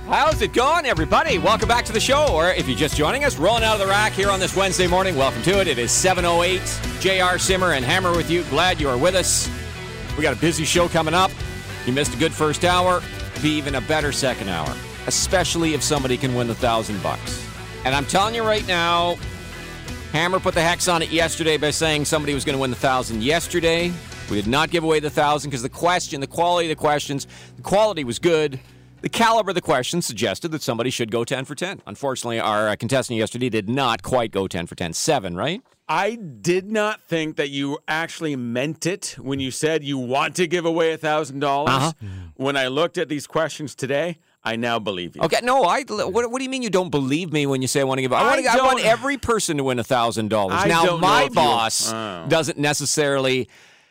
How's it going, everybody? Welcome back to the show, or if you're just joining us, rolling out of the rack here on this Wednesday morning, welcome to it. It is 7:08. JR, Simmer, and Hammer with you. Glad you are with us. We got a busy show coming up. You missed a good first hour. Be even a better second hour, especially if somebody can win the $1,000. And I'm telling you right now, Hammer put the hex on it yesterday by saying somebody was going to win the $1,000 yesterday. We did not give away the $1,000 because the quality of the questions, the quality was good. The caliber of the question suggested that somebody should go 10 for 10. Unfortunately, our contestant yesterday did not quite go 10 for 10. 7, right? I did not think that you actually meant it when you said you want to give away $1,000. Uh-huh. When I looked at these questions today, I now believe you. Okay, no, what do you mean you don't believe me when you say I want to give? I want every person to win $1,000. Now, my boss hasn't necessarily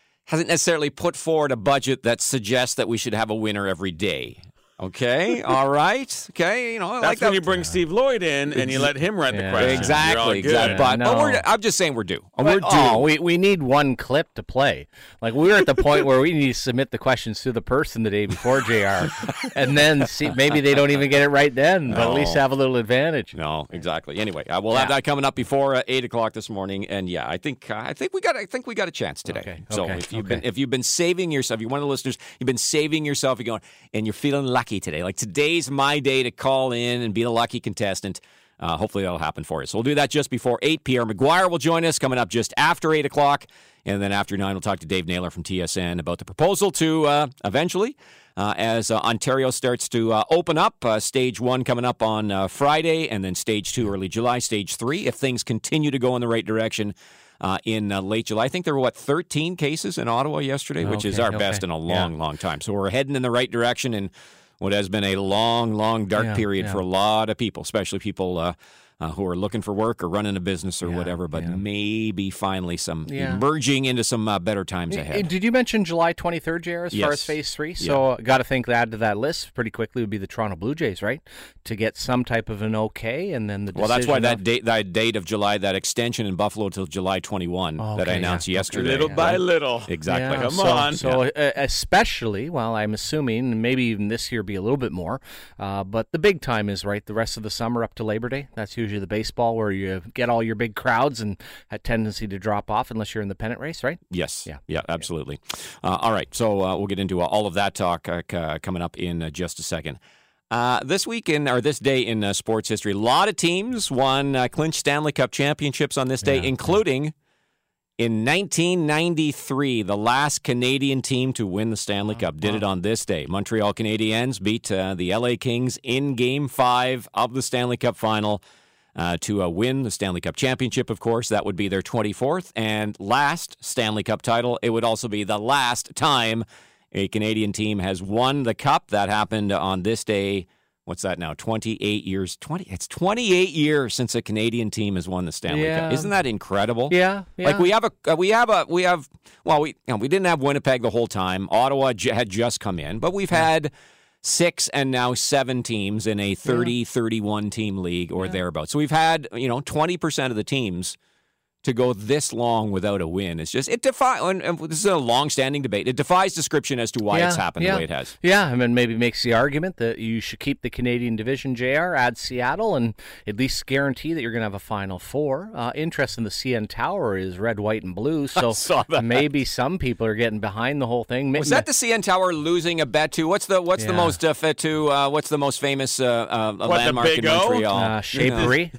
put forward a budget that suggests that we should have a winner every day. Okay, all right. Okay, That's like when you bring Steve Lloyd in and you let him write the question. Exactly. But I'm just saying we're due. We're due. We need one clip to play. Like, we're at the point where we need to submit the questions to the person the day before, JR, and then see, maybe they don't even get it right then, but at least have a little advantage. No, exactly. Anyway, we'll have that coming up before 8 o'clock this morning, and I think we got a chance today. Okay. So if you've been saving yourself, you're one of the listeners, you've been saving yourself, you're going, and you're feeling lucky today. Like, today's my day to call in and be the lucky contestant. Hopefully that'll happen for you. So we'll do that just before 8. Pierre McGuire will join us coming up just after 8 o'clock. And then after 9, we'll talk to Dave Naylor from TSN about the proposal to eventually, as Ontario starts to open up, Stage 1 coming up on Friday, and then Stage 2 early July, Stage 3, if things continue to go in the right direction. In late July. I think there were, 13 cases in Ottawa yesterday, which is our best in a long time. So we're heading in the right direction in what has been a long, dark period for a lot of people, especially people who are looking for work or running a business or whatever, but maybe finally some emerging into some better times ahead. Did you mention July 23rd, JR, as far as Phase 3? So got to think that add to that list pretty quickly would be the Toronto Blue Jays, right? To get some type of an okay, and then the decision. Well, that's why that date of July, that extension in Buffalo till July 21 that I announced yesterday. Little by little. Exactly. Yeah, Come on. So especially, well, I'm assuming maybe even this year be a little bit more, but the big time is, right, the rest of the summer up to Labor Day. That's usually the baseball where you get all your big crowds and had tendency to drop off unless you're in the pennant race, right? Yes. Yeah, absolutely. All right, so we'll get into all of that talk coming up in just a second. This day in sports history, a lot of teams won clinched Stanley Cup championships on this day, including in 1993, the last Canadian team to win the Stanley Cup did it on this day. Montreal Canadiens beat the LA Kings in Game 5 of the Stanley Cup final to win the Stanley Cup championship, of course. That would be their 24th and last Stanley Cup title. It would also be the last time a Canadian team has won the Cup. That happened on this day. What's that now? 28 years. It's 28 years since a Canadian team has won the Stanley Cup. Isn't that incredible? Yeah. Like we didn't have Winnipeg the whole time. Ottawa had just come in, but we've had 6 and now 7 teams in a 31 team league or thereabouts. So we've had, 20% of the teams to go this long without a win. It's just, it defies, and this is a long-standing debate, it defies description as to why it's happened the way it has. Yeah, I mean, maybe makes the argument that you should keep the Canadian division, JR, add Seattle, and at least guarantee that you're going to have a Final Four. Interest in the CN Tower is red, white, and blue, so maybe some people are getting behind the whole thing. Was that the CN Tower losing a bet to? What's the most famous landmark in Montreal? Shea Paris.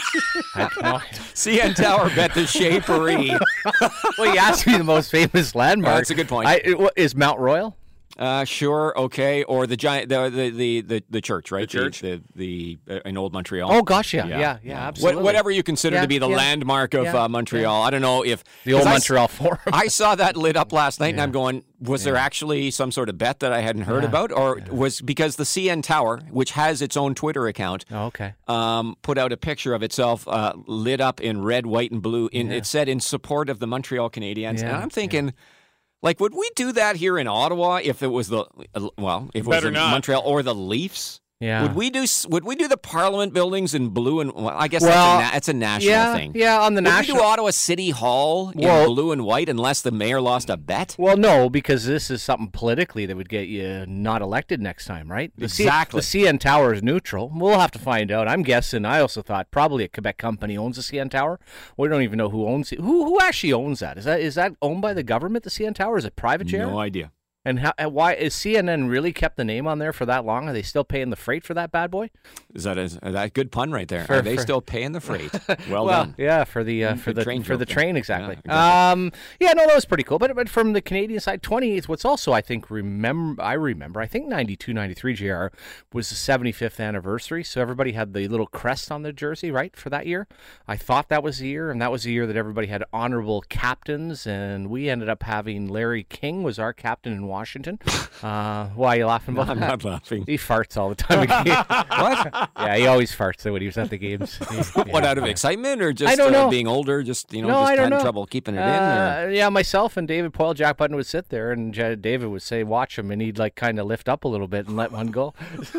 CN Tower bet the Shea Paris. Well, you asked me the most famous landmark. That's a good point. Is Mount Royal? Sure, okay, or the giant, the church, right? The church, in Old Montreal. Oh gosh, yeah, absolutely. Whatever you consider to be the landmark of Montreal. I don't know if the Old Montreal Forum. I saw that lit up last night, and I'm going, was there actually some sort of bet that I hadn't heard about, or was because the CN Tower, which has its own Twitter account, put out a picture of itself lit up in red, white, and blue. It said in support of the Montreal Canadiens, and I'm thinking. Like, would we do that here in Ottawa if it was Montreal or the Leafs? Yeah. Would we do the Parliament buildings in blue and white? I guess that's a national thing. Yeah, on the national. Would we do Ottawa City Hall in blue and white unless the mayor lost a bet? Well, no, because this is something politically that would get you not elected next time, right? Exactly. The CN Tower is neutral. We'll have to find out. I'm guessing. I also thought probably a Quebec company owns the CN Tower. We don't even know who owns it. Who actually owns that? Is that owned by the government? The CN Tower? Is it private? No idea. And why is CNN really kept the name on there for that long? Are they still paying the freight for that bad boy? Is that a good pun right there? Are they still paying the freight? Well done. Yeah, for the train exactly. Yeah, exactly. That was pretty cool. But from the Canadian side, 28th. What's also I think I think 92, 93 GR was the 75th anniversary. So everybody had the little crest on their jersey, right, for that year. I thought that was the year, and that was the year that everybody had honorable captains, and we ended up having Larry King was our captain in Washington. Why are you laughing about I'm that? not laughing. He farts all the time. What? Yeah, he always farts when he was at the games. What, out of excitement or just I don't know. being older, just I don't know. trouble keeping it in? Or? Yeah, myself and David Poyle, Jack Button would sit there, and David would say, "Watch him," and he'd like kind of lift up a little bit and let one go.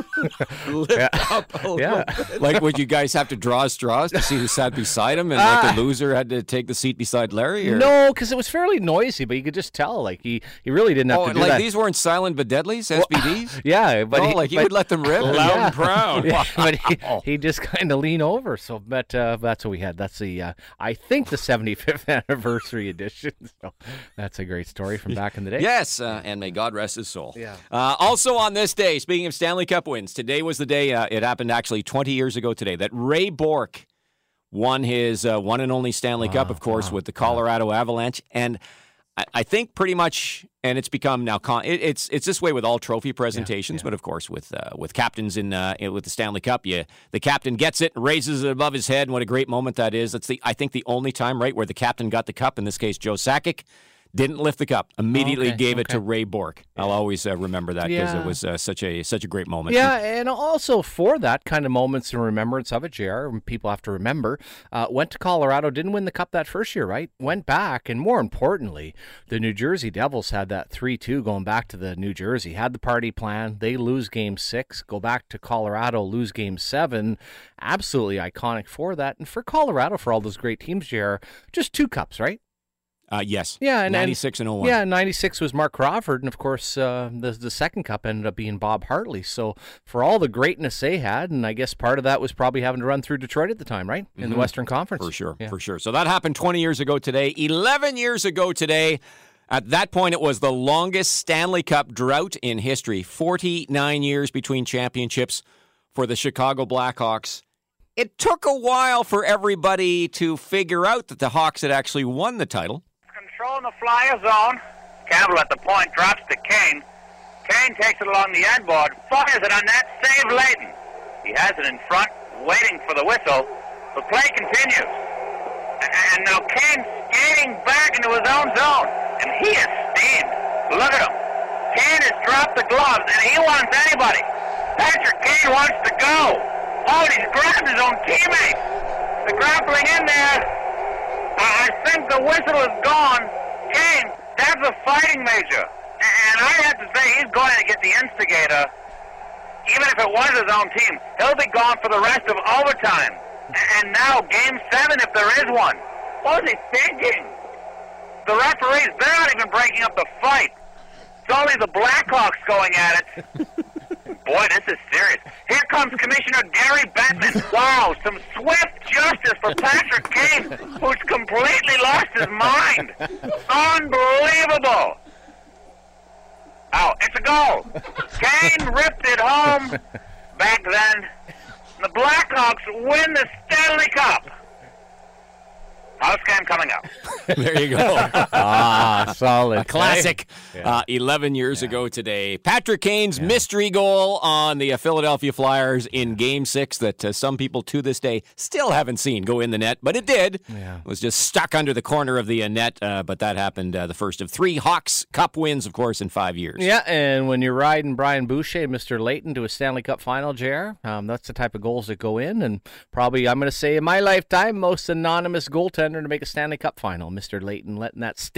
Up a little bit. Like, would you guys have to draw straws to see who sat beside him, and like the loser had to take the seat beside Larry? Or? No, because it was fairly noisy, but you could just tell. Like he really didn't have to do that. These weren't silent but deadlies, SBDs? Yeah, but he would let them rip. Loud and proud. Yeah, but he just kind of lean over. So, but that's what we had. That's the I think the 75th anniversary edition. So that's a great story from back in the day. Yes, and may God rest his soul. Yeah. Also on this day, speaking of Stanley Cup wins, today was the day. It happened actually 20 years ago today that Ray Bourque won his one and only Stanley Cup, of course, with the Colorado Avalanche, and I think pretty much, and it's become now. It's this way with all trophy presentations, but of course with captains with the Stanley Cup, the captain gets it, raises it above his head, and what a great moment that is. That's I think the only time, right, where the captain got the cup. In this case, Joe Sakic didn't lift the cup. Immediately gave it to Ray Bourque. I'll always remember that because it was such a great moment. Yeah, and also for that kind of moments in remembrance of it, JR, people have to remember, went to Colorado, didn't win the cup that first year, right? Went back, and more importantly, the New Jersey Devils had that 3-2 going back to the New Jersey, had the party plan. They lose Game 6, go back to Colorado, lose Game 7. Absolutely iconic for that. And for Colorado, for all those great teams, JR, just 2 cups, right? Yes. Yeah, and 96 and 01. Yeah, 96 was Mark Crawford, and of course, the second cup ended up being Bob Hartley. So for all the greatness they had, and I guess part of that was probably having to run through Detroit at the time, right? In the Western Conference. For sure. So that happened 20 years ago today. 11 years ago today. At that point, it was the longest Stanley Cup drought in history. 49 years between championships for the Chicago Blackhawks. It took a while for everybody to figure out that the Hawks had actually won the title. Controlling the flyer zone. Campbell at the point drops to Kane. Kane takes it along the end board, fires it on net, save Leighton. He has it in front, waiting for the whistle. The play continues. And now Kane skating back into his own zone. And he is steamed. Look at him. Kane has dropped the gloves, and he wants anybody. Patrick Kane wants to go. Oh, and he's grabbed his own teammate. The grappling in there. I think the whistle is gone. Kane, that's a fighting major. And I have to say, he's going to get the instigator. Even if it was his own team, he'll be gone for the rest of overtime. And now, Game 7, if there is one. What was he thinking? The referees, they're not even breaking up the fight. It's only the Blackhawks going at it. Boy, this is serious. Here comes Commissioner Gary Bettman. Wow, some swift justice for Patrick Kane, who's completely lost his mind. Unbelievable. Oh, it's a goal. Kane ripped it home. Back then, the Blackhawks win the Stanley Cup. House game coming up. There you go. Solid. A classic. 11 years ago today. Patrick Kane's mystery goal on the Philadelphia Flyers in Game 6 that some people to this day still haven't seen go in the net, but it did. Yeah. It was just stuck under the corner of the net, but that happened the first of 3 Hawks Cup wins, of course, in 5 years. Yeah, and when you're riding Brian Boucher, Mr. Leighton, to a Stanley Cup final, JR, that's the type of goals that go in, and probably, I'm going to say, in my lifetime, most anonymous goaltender to make a Stanley Cup final. Mr. Leighton letting that stinker in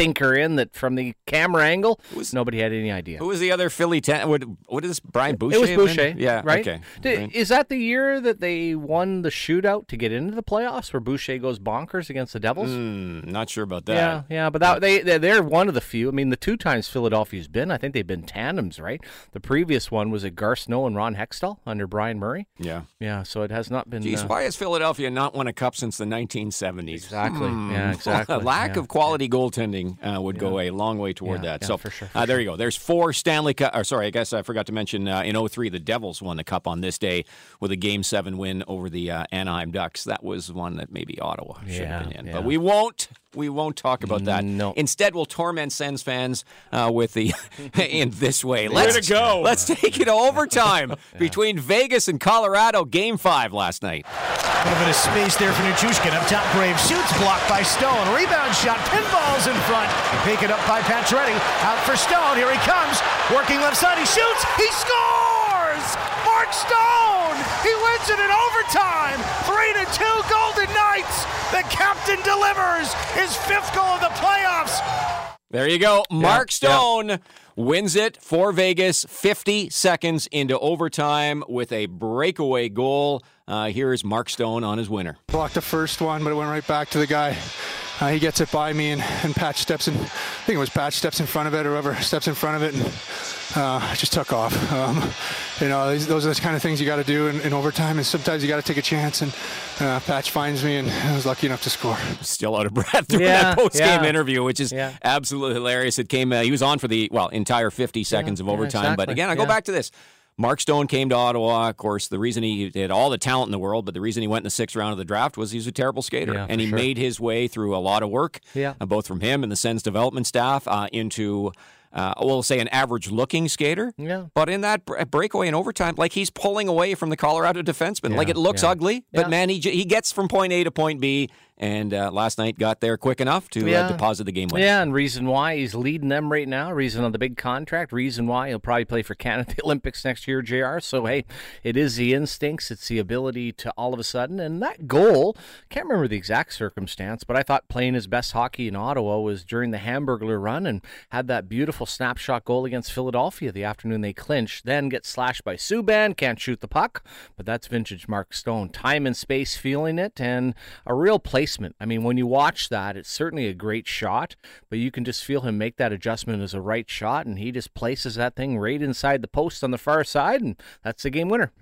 in that from the camera angle, nobody had any idea. Who was the other Philly? What is Brian Boucher? It was Boucher. Yeah, right. Okay. Is that the year that they won the shootout to get into the playoffs, where Boucher goes bonkers against the Devils? Not sure about that. Yeah, but they're one of the few. I mean, the 2 times Philadelphia's been, I think they've been tandems, right? The previous one was at Gar Snow and Ron Hextall under Brian Murray. Yeah. So it has not been. Geez, why has Philadelphia not won a cup since the 1970s? Exactly. Yeah, exactly. A lack of quality goaltending would go a long way toward that. So for sure. There you go. There's 4 Stanley Cup. Or sorry, I guess I forgot to mention in 2003 the Devils won the cup on this day with a Game 7 win over the Anaheim Ducks. That was one that maybe Ottawa should have been in. Yeah. But we won't talk about that. No. Instead, we'll torment Sens fans with the in this way. Way to go. Let's take it to overtime between Vegas and Colorado. Game 5 last night. A little bit of space there for Nichushkin. Up top, Graves shoots, blocked by Stone. Rebound shot, pinballs in front. Taken up by Pacioretty. Out for Stone. Here he comes. Working left side. He shoots. He scores! Mark Stone! He wins it in overtime. 3-2 Golden Knights. The captain delivers his 5th goal of the playoffs. There you go. Mark Stone wins it for Vegas 50 seconds into overtime with a breakaway goal. Here's Mark Stone on his winner. Blocked the first one, but it went right back to the guy. He gets it by me, and Patch steps in. I think it was Patch steps in front of it, or whoever steps in front of it, and I just took off. Those are the kind of things you got to do in overtime, and sometimes you got to take a chance. And Patch finds me, and I was lucky enough to score. Still out of breath during that post-game interview, which is absolutely hilarious. It came. He was on for the entire 50 seconds of overtime. Exactly. But again, I go back to this. Mark Stone came to Ottawa. Of course, the reason he had all the talent in the world, but the reason he went in the 6th round of the draft was he's a terrible skater. And he made his way through a lot of work, both from him and the Sens development staff, into, we'll say, an average-looking skater. Yeah. But in that breakaway in overtime, like he's pulling away from the Colorado defenseman. Like it looks ugly, but man, he gets from point A to point B. And last night got there quick enough to deposit the game winner. Yeah, and reason why he's leading them right now, reason on the big contract, reason why he'll probably play for Canada at the Olympics next year, JR. So, hey, it is the instincts, it's the ability to all of a sudden. And that goal, can't remember the exact circumstance, but I thought playing his best hockey in Ottawa was during the Hamburglar run and had that beautiful snapshot goal against Philadelphia the afternoon they clinched. Then gets slashed by Subban, can't shoot the puck, but that's vintage Mark Stone. Time and space feeling it, and a real placement. I mean, when you watch that, it's certainly a great shot, but you can just feel him make that adjustment as a right shot, and he just places that thing right inside the post on the far side, and that's the game winner.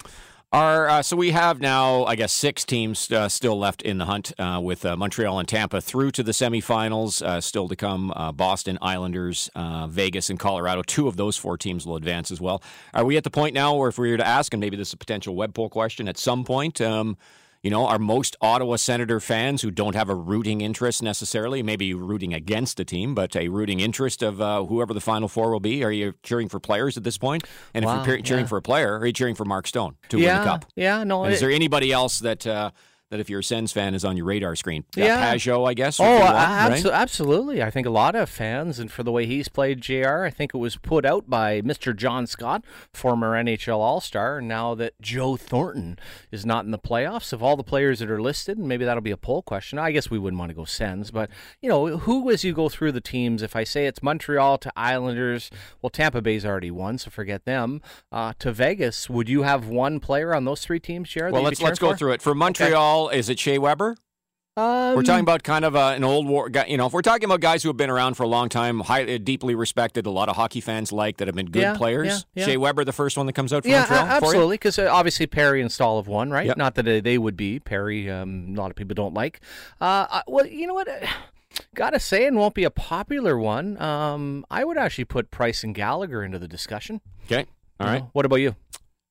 So we have now, I guess, 6 teams still left in the hunt with Montreal and Tampa through to the semifinals. Still to come, Boston, Islanders, Vegas, and Colorado. 2 of those 4 teams will advance as well. Are we at the point now where if we were to ask, and maybe this is a potential web poll question at some point, are most Ottawa Senator fans who don't have a rooting interest necessarily, maybe rooting against a team, but a rooting interest of whoever the Final 4 will be? Are you cheering for players at this point? And if you're cheering for a player, are you cheering for Mark Stone to win the Cup? Yeah, no. And is there anybody else that if you're a Sens fan is on your radar screen? Pajot, I guess. Absolutely. I think a lot of fans, and for the way he's played, JR, I think it was put out by Mr. John Scott, former NHL All-Star, now that Joe Thornton is not in the playoffs. Of all the players that are listed, and maybe that'll be a poll question, I guess we wouldn't want to go Sens, but, who, as you go through the teams, if I say it's Montreal to Islanders, well, Tampa Bay's already won, so forget them, to Vegas, would you have one player on those 3 teams, JR? Well, let's go through it. For Montreal, is it Shea Weber? We're talking about kind of an old war guy. If we're talking about guys who have been around for a long time, deeply respected, a lot of hockey fans that have been good players. Shea Weber, the first one that comes out from Montreal? Absolutely, because obviously Perry and Stahl have won, right? Yep. Not that they would be. Perry, a lot of people don't like. Well, you know what? Gotta say, it won't be a popular one. I would actually put Price and Gallagher into the discussion. Okay, all right. What about you?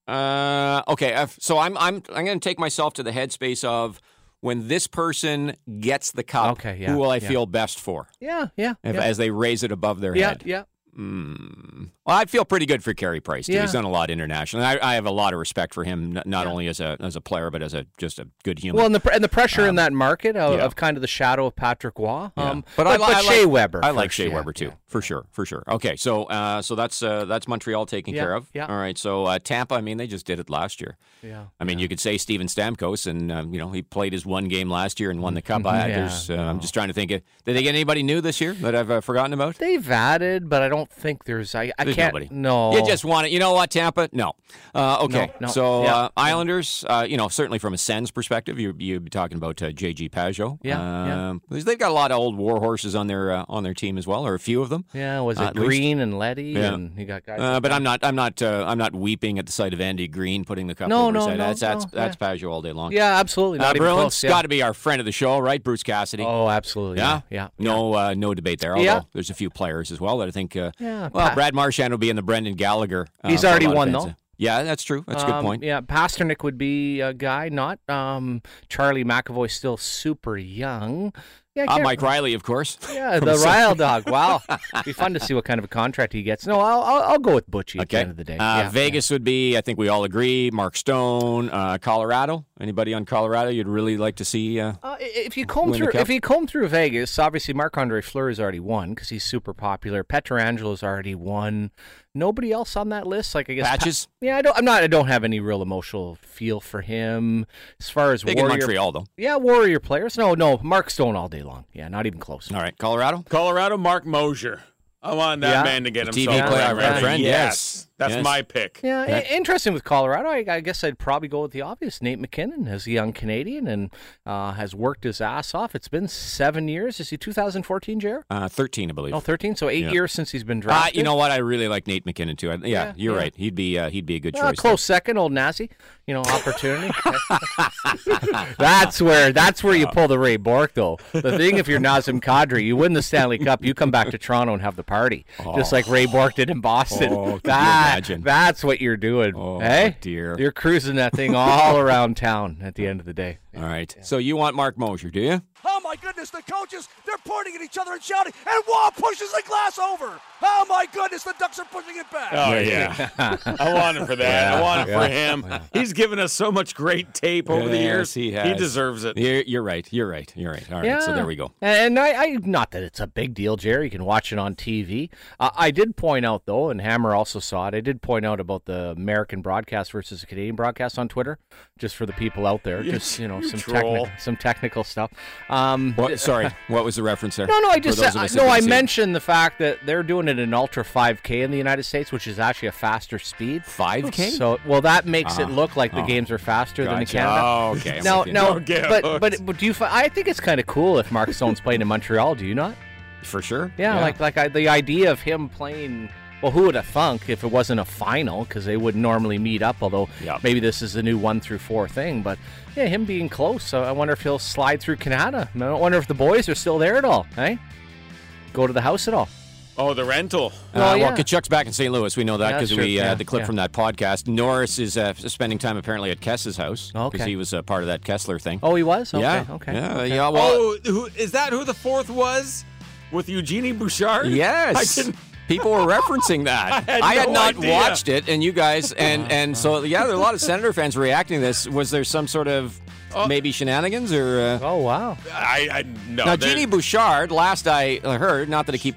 Okay, so I'm going to take myself to the headspace of when this person gets the cup, who will I feel best for? As they raise it above their head. Well, I'd feel pretty good for Carey Price, too. He's done a lot internationally. I have a lot of respect for him, not only as a player, but as just a good human. Well, and the pressure in that market of kind of the shadow of Patrick Waugh. But I Shea Weber. I like Shea Weber, too. For sure. Okay, so that's Montreal taken care of. Yeah. All right, so Tampa, I mean, they just did it last year. Yeah. I mean, you could say Steven Stamkos, and he played his one game last year and won the cup. I'm just trying to think. Did they get anybody new this year that I've forgotten about? They've added, but I don't think there's. I There's can't. nobody. No. You just want it. You know what, Tampa? No. Okay. No. So Yeah. Islanders, certainly from a Sens perspective, you'd be talking about J.G. Pajot. Yeah. They've got a lot of old war horses on their team as well, or a few of them. Yeah. Was it at least. Green and Letty? Yeah. And you got guys. But I'm not weeping at the sight of Andy Green putting the cup No, over his no, head. no, That's Pajot all day long. Yeah, absolutely. Not even Bruins close. Yeah. got to be our friend of the show, right? Bruce Cassidy. Oh, absolutely. Yeah. No debate there. Although Yeah. there's a few players as well that I think. Yeah. Brad Marchand will be in the Brendan Gallagher. He's for a already lot of won, fans. though. Yeah, that's true. That's a good point. Yeah, Pasternak would be a guy, not Charlie McAvoy, still super young. Yeah, I can't- Mike Riley, of course. Yeah, the Ryle dog. Wow, be fun to see what kind of a contract he gets. No, I'll go with Butchie at the end of the day. Vegas would be, I think we all agree, Mark Stone. Colorado. Anybody on Colorado you'd really like to see? If you comb win the through, cup? if you comb through Vegas, obviously Marc-Andre Fleury's already won because he's super popular. Petrangelo's already won. Nobody else on that list, like I guess Patches? I don't have any real emotional feel for him as far as Big in Montreal, though. Yeah, Warrior players. No, Mark Stone all day long. Yeah, not even close. All right, Colorado. Mark Mosier. I want that man to get The TV himself player, right. our friend, Yes. That's Yes. my pick. Yeah, interesting with Colorado. I guess I'd probably go with the obvious. Nate McKinnon as a young Canadian and has worked his ass off. It's been 7 years. Is he 2014, Jer? 13, I believe. Oh, 13. So 8 years since he's been drafted. You know what? I really like Nate McKinnon too. You're right. He'd be a good choice. Close second, old Nazi. Opportunity. That's where you pull the Ray Bork, though. The thing, if you're Nazem Kadri, you win the Stanley Cup, you come back to Toronto and have the party, just like Ray Bork did in Boston. Oh, can you imagine? That's what you're doing. Oh, hey, dear. You're cruising that thing all around town at the end of the day. All right. So you want Mark Mosier, do you? Oh my goodness, the coaches, they're pointing at each other and shouting, and Waugh pushes the glass over. Oh my goodness, the Ducks are pushing it back. Oh, yeah. I want it for that. I want it for him. He's given us so much great tape over the years. He has. He deserves it. You're right. All right, so there we go. And I not that it's a big deal, Jerry. You can watch it on TV. I did point out, though, and Hammer also saw it, I did point out about the American broadcast versus the Canadian broadcast on Twitter, just for the people out there. Just, some technical stuff. Sorry, what was the reference there? No, I For just those of us said, that I didn't see it. mentioned the fact that they're doing it in Ultra 5K in the United States, which is actually a faster speed. 5K? So, that makes it look like the games are faster than in Gotcha. Canada. Oh, okay. I'm No, with you. no, Don't get but hooked. do you? I think it's kind of cool if Mark Stone's playing in Montreal. Do you not? For sure. Yeah, the idea of him playing. Well, who would have thunk if it wasn't a final? Because they wouldn't normally meet up. Although maybe this is the new 1 through 4 thing. But yeah, him being close. So I wonder if he'll slide through Canada. I wonder if the boys are still there at all. Hey, go to the house at all. Oh, the rental. Well, Kachuk's back in St. Louis. We know that because That's we true. the clip from that podcast. Norris is spending time apparently at Kess's house because he was part of that Kessler thing. Oh, he was. Okay. yeah. Okay. Yeah. Well, Is that who the fourth was? With Eugenie Bouchard? yes. I didn't. People were referencing that. I had had no not idea. watched it, and you guys, and so there are a lot of Senator fans reacting to this. Was there some sort of maybe shenanigans or? Oh wow. I no. Now, there- Jeannie Bouchard, last I heard, not that I keep,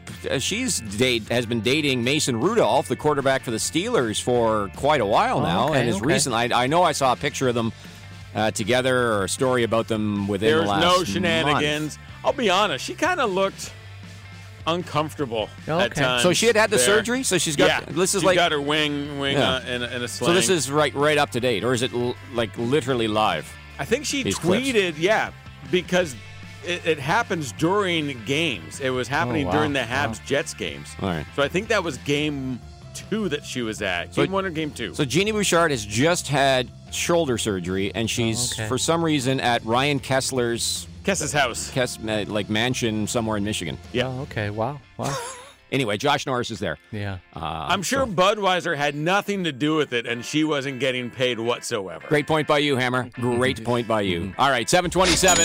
has been dating Mason Rudolph, the quarterback for the Steelers, for quite a while now, okay, and is okay. recent. I know I saw a picture of them together or a story about them within There's the last no month. shenanigans. I'll be honest. She kind of looked uncomfortable at Okay. times. So she had the there. surgery. So she's got. Yeah, This is she's like. got her wing Yeah. in a sling. So this is right up to date, or is it like literally live? I think she these clips. tweeted, because it happens during games. It was happening wow. during the Habs-Jets games. All right. So I think that was game 2 that she was at. So- Game 1 or game 2? So Jeannie Bouchard has just had shoulder surgery, and she's okay. for some reason at Ryan Kessler's Kess's house. mansion somewhere in Michigan. Yeah. Oh, okay. Wow. Anyway, Josh Norris is there. Yeah. I'm sure Budweiser had nothing to do with it, and she wasn't getting paid whatsoever. Great point by you, Hammer. Great point by you. All right, 7:27.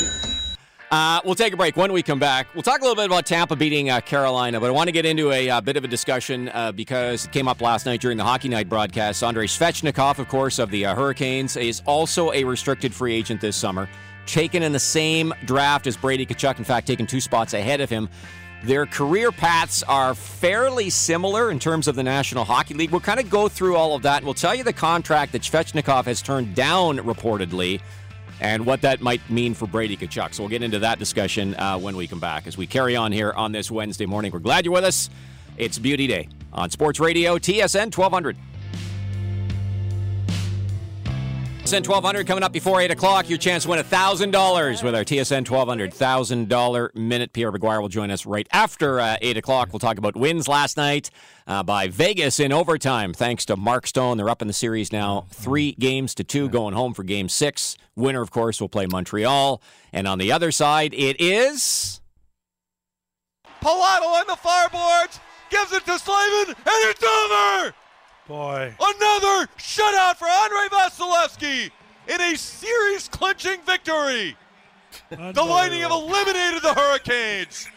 We'll take a break. When we come back, we'll talk a little bit about Tampa beating Carolina, but I want to get into a bit of a discussion because it came up last night during the Hockey Night broadcast. Andrei Svechnikov, of course, of the Hurricanes, is also a restricted free agent this summer, taken in the same draft as Brady Tkachuk, in fact, taken 2 spots ahead of him. Their career paths are fairly similar in terms of the National Hockey League. We'll kind of go through all of that, and we'll tell you the contract that Svechnikov has turned down reportedly and what that might mean for Brady Tkachuk. So we'll get into that discussion when we come back as we carry on here on this Wednesday morning. We're glad you're with us. It's Beauty Day on Sports Radio, TSN 1200. TSN 1200 coming up before 8 o'clock. Your chance to win $1,000 with our TSN 1200 $1,000 minute. Pierre Maguire will join us right after 8 o'clock. We'll talk about wins last night by Vegas in overtime. Thanks to Mark Stone. They're up in the series now 3-2, going home for Game 6. Winner, of course, will play Montreal. And on the other side, it is... Pilato on the fireboards, gives it to Slavin, and it's over! Boy. Another shutout for Andrei Vasilevsky in a series-clinching victory. The Lightning have eliminated the Hurricanes.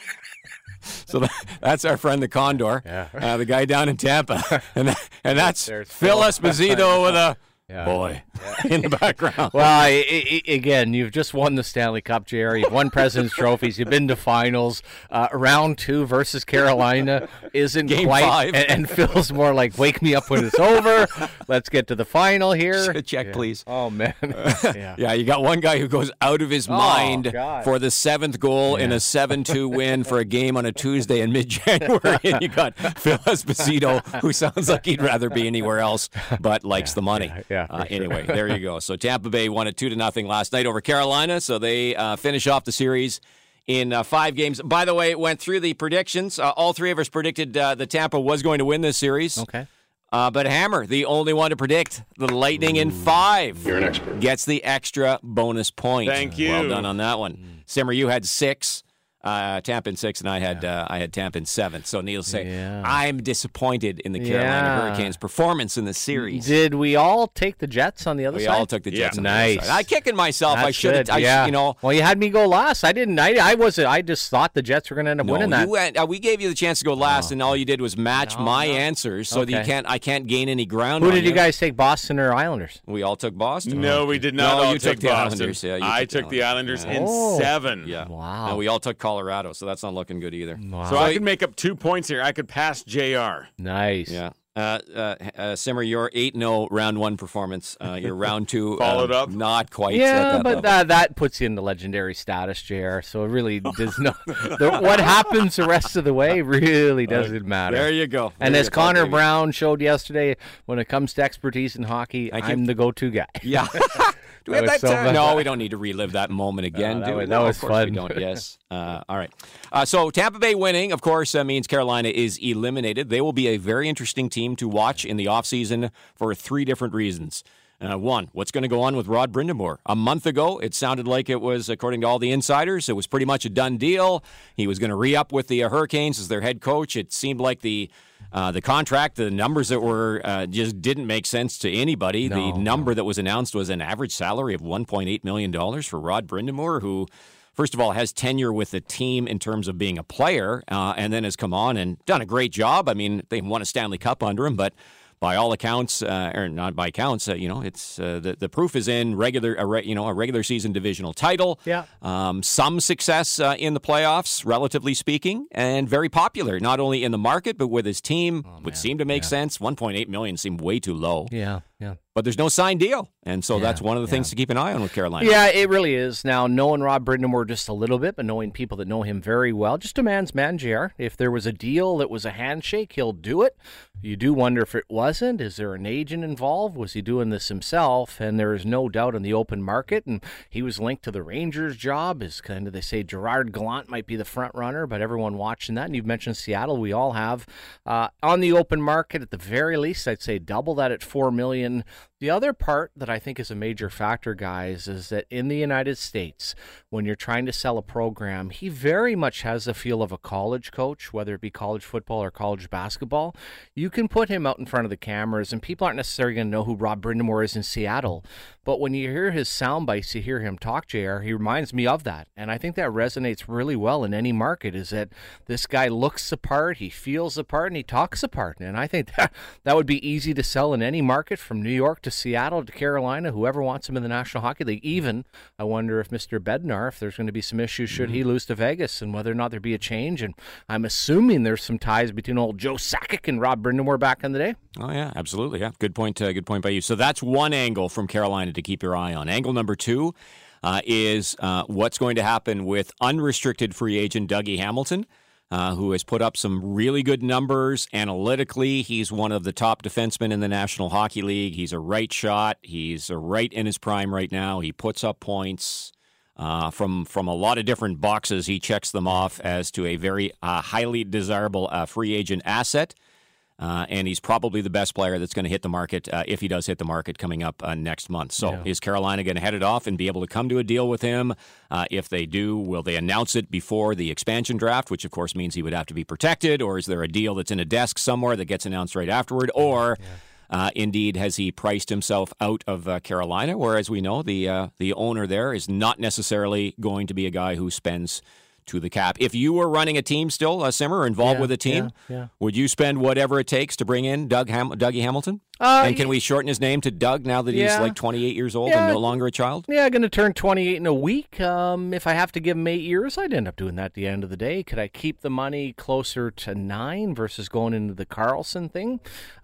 So that's our friend the Condor, the guy down in Tampa. And that's Phil Esposito with a boy in the background. Well, again, you've just won the Stanley Cup, Jerry. You've won President's Trophies. You've been to finals. Round 2 versus Carolina isn't Game quite. 5. And Phil's more like, wake me up when it's over. Let's get to the final here. Check, please. Oh, man. Yeah, you got one guy who goes out of his mind for the 7th goal in a 7-2 win for a game on a Tuesday in mid-January. And you got Phil Esposito, who sounds like he'd rather be anywhere else, but likes the money. Anyway, there you go. So Tampa Bay won it 2-0 last night over Carolina. So they finish off the series in 5 games. By the way, it went through the predictions. All 3 of us predicted that Tampa was going to win this series. Okay. But Hammer, the only one to predict the Lightning in 5. You're an expert. Gets the extra bonus point. Thank you. Well done on that one. Simmer, you had 6. Tampa in 6, and I had Tampa in 7. So needless to say, I'm disappointed in the Carolina Hurricanes' performance in the series. Did we all take the Jets on the other side? We all took the Jets. On nice. the other side. I'm kicking myself. That's I should have. good. Well, you had me go last. I didn't. I wasn't. I just thought the Jets were going to end up winning that. We gave you the chance to go last, and all you did was match my answers, so that I can't gain any ground. Who did you guys take, Boston or Islanders? We all took Boston. No, we did not. No, all you take took the Boston. Islanders. Yeah, I took the Islanders in 7. Yeah. Wow. And we all took Colorado, so that's not looking good either. Wow. So I could make up 2 points here. I could pass JR. Nice. Yeah. Simmer, your 8-0 round 1 performance. Your round 2 followed up. Not quite. Yeah, at but that that puts you in the legendary status, JR. So it really does not. What happens the rest of the way really doesn't matter. There you go. And there as Connor Brown showed yesterday, when it comes to expertise in hockey, I'm the go-to guy. Yeah. Do we have that time? No, we don't need to relive that moment again, do we? That was of course fun. We don't. Yes. All right. So Tampa Bay winning, of course, means Carolina is eliminated. They will be a very interesting team to watch in the offseason for 3 different reasons. 1, what's going to go on with Rod Brind'Amour? A month ago, it sounded like it was, according to all the insiders, it was pretty much a done deal. He was going to re-up with the Hurricanes as their head coach. It seemed like the contract, the numbers that were just didn't make sense to anybody. The number that was announced was an average salary of $1.8 million for Rod Brind'Amour, who, first of all, has tenure with the team in terms of being a player, and then has come on and done a great job. I mean, they won a Stanley Cup under him, but by all accounts, or not by accounts, it's the proof is in a regular season divisional title. Yeah. Some success in the playoffs, relatively speaking, and very popular not only in the market but with his team. Would seem to make sense. $1.8 million seemed way too low. Yeah. But there's no signed deal, and so that's one of the things to keep an eye on with Carolina. Yeah, it really is. Now, knowing Rod Brind'Amour just a little bit, but knowing people that know him very well, just a man's man, JR. If there was a deal that was a handshake, he'll do it. You do wonder if it wasn't. Is there an agent involved? Was he doing this himself? And there is no doubt in the open market, and he was linked to the Rangers job. Is kind of, they say Gerard Gallant might be the front runner, but everyone watching that, and you've mentioned Seattle, we all have. On the open market, at the very least, I'd say double that at $4 million. The other part that I think is a major factor, guys, is that in the United States, when you're trying to sell a program, he very much has the feel of a college coach, whether it be college football or college basketball. You can put him out in front of the cameras, and people aren't necessarily going to know who Rod Brind'Amour is in Seattle. But when you hear his sound bites, you hear him talk, JR, he reminds me of that. And I think that resonates really well in any market, is that this guy looks the part, he feels the part, and he talks the part. And I think that would be easy to sell in any market from New York to to Seattle, to Carolina, whoever wants him in the National Hockey League. Even, I wonder if Mr. Bednar, if there's going to be some issues should he lose to Vegas and whether or not there'd be a change. And I'm assuming there's some ties between old Joe Sakic and Rob Brind'Amour back in the day. Oh, yeah, absolutely. Yeah, good point by you. So that's one angle from Carolina to keep your eye on. Angle number 2 is what's going to happen with unrestricted free agent Dougie Hamilton, who has put up some really good numbers analytically. He's one of the top defensemen in the National Hockey League. He's a right shot. He's right in his prime right now. He puts up points from a lot of different boxes. He checks them off as to a very highly desirable free agent asset. And he's probably the best player that's going to hit the market if he does hit the market coming up next month. So is Carolina going to head it off and be able to come to a deal with him? If they do, will they announce it before the expansion draft, which of course means he would have to be protected? Or is there a deal that's in a desk somewhere that gets announced right afterward? Or indeed, has he priced himself out of Carolina? Whereas we know the owner there is not necessarily going to be a guy who spends to the cap. If you were running a team still, Simmer, or involved with a team, would you spend whatever it takes to bring in Dougie Hamilton? And can we shorten his name to Doug now that he's like 28 years old and no longer a child? Yeah, going to turn 28 in a week. If I have to give him 8 years, I'd end up doing that at the end of the day. Could I keep the money closer to 9 versus going into the Carlson thing?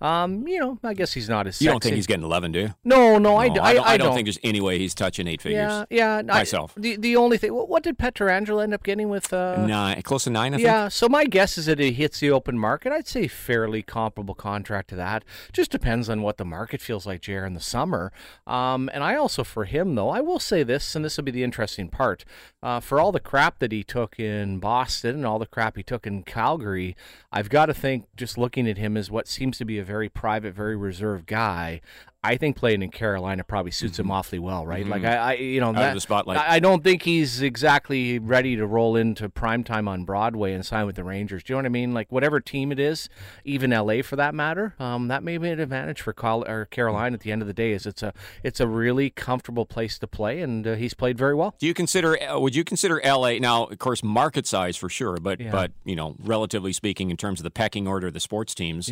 I guess he's not as sexy. You don't think he's getting 11, do you? No, I don't think there's any way he's touching 8 figures. Yeah. Myself. The only thing, what did Pietrangelo end up getting with? 9, close to 9, I think. Yeah, so my guess is that he hits the open market. I'd say fairly comparable contract to that. Just depends on what the market feels like, JR, in the summer. And I also, for him, though, I will say this, and this will be the interesting part. For all the crap that he took in Boston and all the crap he took in Calgary, I've got to think, just looking at him as what seems to be a very private, very reserved guy, I think playing in Carolina probably suits him awfully well, right? Like out of the spotlight. I don't think he's exactly ready to roll into primetime on Broadway and sign with the Rangers. Do you know what I mean? Like whatever team it is, even LA for that matter, that may be an advantage for Carolina at the end of the day. Is it's a really comfortable place to play, and he's played very well. Would you consider LA now? Of course, market size for sure, but relatively speaking, in terms of the pecking order of the sports teams,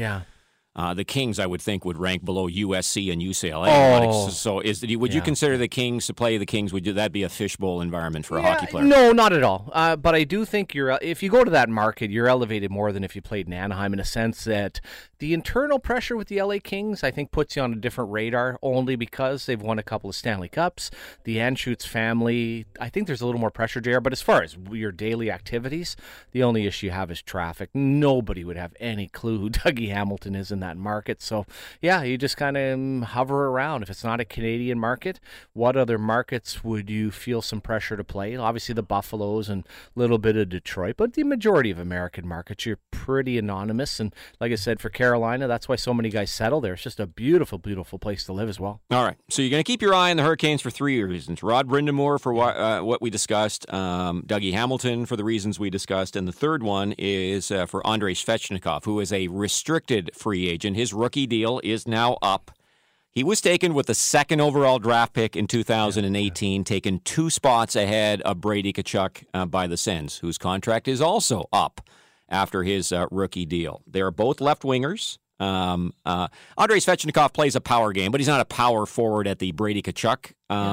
the Kings, I would think, would rank below USC and UCLA. So, would you consider the Kings to play the Kings? Would that be a fishbowl environment for a hockey player? No, not at all. But I do think if you go to that market, you're elevated more than if you played in Anaheim, in a sense that the internal pressure with the LA Kings, I think, puts you on a different radar only because they've won a couple of Stanley Cups. The Anschutz family, I think there's a little more pressure there. But as far as your daily activities, the only issue you have is traffic. Nobody would have any clue who Dougie Hamilton is in that market. So, you just kind of hover around. If it's not a Canadian market, what other markets would you feel some pressure to play? Obviously, the Buffaloes and a little bit of Detroit, but the majority of American markets, you're pretty anonymous. And like I said, for Carolina, that's why so many guys settle there. It's just a beautiful, beautiful place to live as well. All right. So you're going to keep your eye on the Hurricanes for 3 reasons. Rod Brind'Amour for what we discussed, Dougie Hamilton for the reasons we discussed, and the third one is for Andrei Svechnikov, who is a restricted free agent. His rookie deal is now up. He was taken with the second overall draft pick in 2018, taken 2 spots ahead of Brady Tkachuk by the Sens, whose contract is also up after his rookie deal. They are both left wingers. Andrei Svechnikov plays a power game, but he's not a power forward at the Brady Tkachuk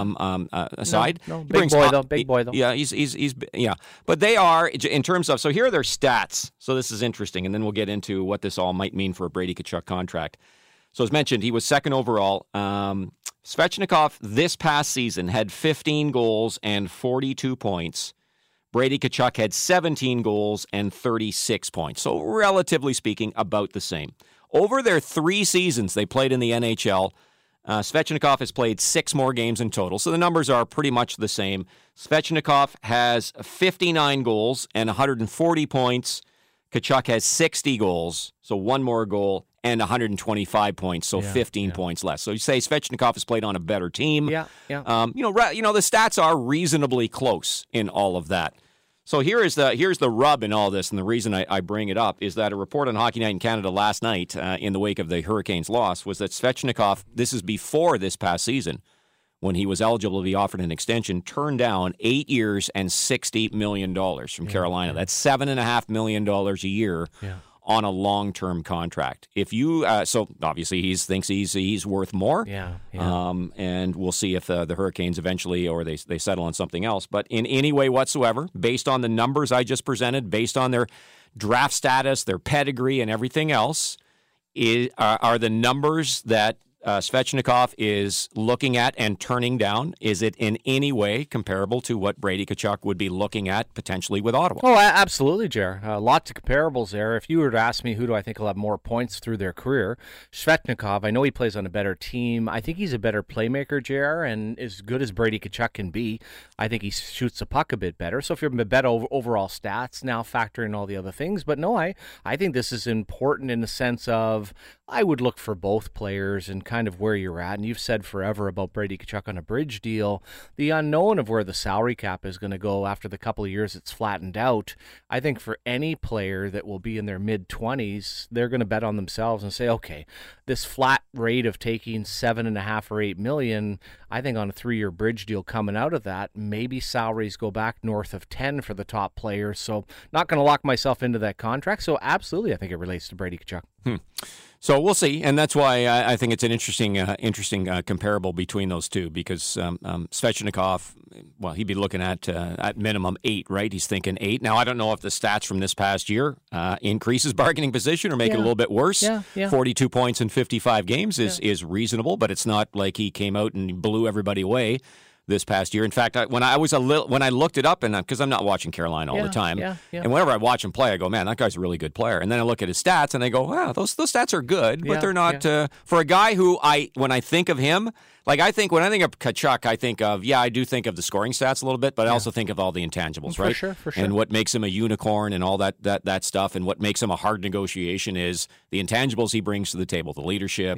side. No, big boy though. Yeah, he's But they are, in terms of, so here are their stats. So this is interesting, and then we'll get into what this all might mean for a Brady Tkachuk contract. So as mentioned, he was second overall. Svechnikov this past season had 15 goals and 42 points. Brady Tkachuk had 17 goals and 36 points. So relatively speaking, about the same. Over their 3 seasons they played in the NHL, Svechnikov has played 6 more games in total, so the numbers are pretty much the same. Svechnikov has 59 goals and 140 points. Tkachuk has 60 goals, so 1 more goal, and 125 points, so 15 points less. So you say Svechnikov has played on a better team. The stats are reasonably close in all of that. So here's the rub in all this, and the reason I bring it up is that a report on Hockey Night in Canada last night, in the wake of the Hurricanes' loss, was that Svechnikov, this is before this past season, when he was eligible to be offered an extension, turned down 8 years and $60 million from Carolina. That's $7.5 million a year on a long-term contract. If you so obviously he thinks he's worth more. Yeah. And we'll see if the Hurricanes eventually or they settle on something else. But in any way whatsoever, based on the numbers I just presented, based on their draft status, their pedigree, and everything else, are the numbers that Svechnikov is looking at and turning down, is it in any way comparable to what Brady Tkachuk would be looking at potentially with Ottawa? Oh, absolutely, Jer. Lots of comparables there. If you were to ask me who do I think will have more points through their career, Svechnikov, I know he plays on a better team. I think he's a better playmaker, Jer, and as good as Brady Tkachuk can be, I think he shoots the puck a bit better. So if you're a better overall stats, now factor in all the other things. But no, I think this is important in the sense of I would look for both players and kind of where you're at. And you've said forever about Brady Tkachuk on a bridge deal. The unknown of where the salary cap is going to go after the couple of years it's flattened out. I think for any player that will be in their mid-20s, they're going to bet on themselves and say, okay, this flat rate of taking $7.5 or $8 million, I think on a 3-year bridge deal coming out of that, maybe salaries go back north of 10 for the top players. So not going to lock myself into that contract. So absolutely, I think it relates to Brady Tkachuk. So we'll see, and that's why I think it's an interesting comparable between those two, because Svechnikov, well, he'd be looking at minimum 8, right? He's thinking 8. Now, I don't know if the stats from this past year increases bargaining position or make it a little bit worse. Yeah. 42 points in 55 games is reasonable, but it's not like he came out and blew everybody away this past year. In fact, when I looked it up, and because I'm not watching Carolina all the time, and whenever I watch him play, I go, man, that guy's a really good player. And then I look at his stats, and I go, wow, those stats are good, but they're not for a guy who when I think of him. Like, when I think of Tkachuk, I think of, I do think of the scoring stats a little bit, but I also think of all the intangibles, right? For sure. And what makes him a unicorn and all that stuff, and what makes him a hard negotiation is the intangibles he brings to the table, the leadership,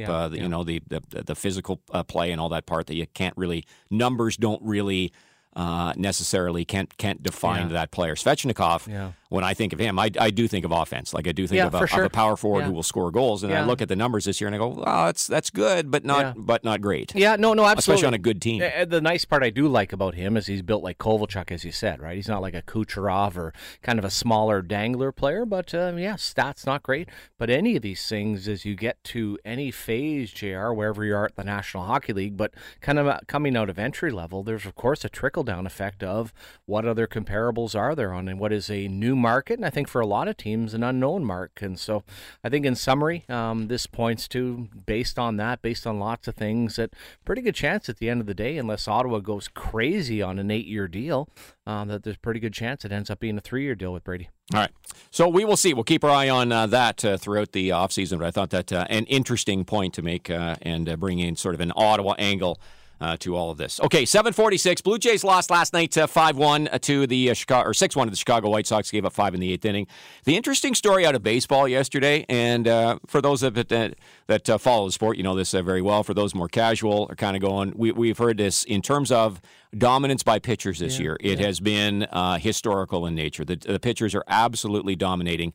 the physical play and all that part that you can't really, numbers don't really necessarily can't define that player. Svechnikov, when I think of him, I do think of offense. Like I do think of a power forward who will score goals. And I look at the numbers this year and I go, oh, that's good, but not great. Yeah, no, absolutely. Especially on a good team. The nice part I do like about him is he's built like Kovalchuk, as you said, right? He's not like a Kucherov or kind of a smaller dangler player, but stats not great. But any of these things, as you get to any phase, JR, wherever you are at the National Hockey League, but kind of coming out of entry level, there's of course a trickle-down effect of what other comparables are there on and what is a new market, and I think for a lot of teams an unknown mark. And so I think in summary, this points to, based on lots of things, that pretty good chance at the end of the day, unless Ottawa goes crazy on an 8-year deal, that there's a pretty good chance it ends up being a 3-year deal with Brady. All right. So we will see. We'll keep our eye on that throughout the offseason, but I thought that an interesting point to make and bring in sort of an Ottawa angle to all of this. Okay, 7:46. Blue Jays lost last night 5-1 to the Chicago, or 6-1 to the Chicago White Sox. Gave up 5 in the 8th inning. The interesting story out of baseball yesterday, and for those of it that follow the sport, you know this very well. For those more casual, are kind of going. We've heard this in terms of dominance by pitchers this year. It has been historical in nature. The pitchers are absolutely dominating.